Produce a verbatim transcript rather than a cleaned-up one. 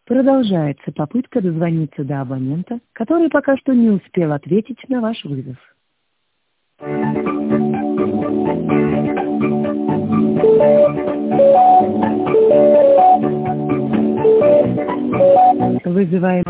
Продолжается попытка дозвониться до абонента, который пока что не успел ответить на ваш вызов. Вызываем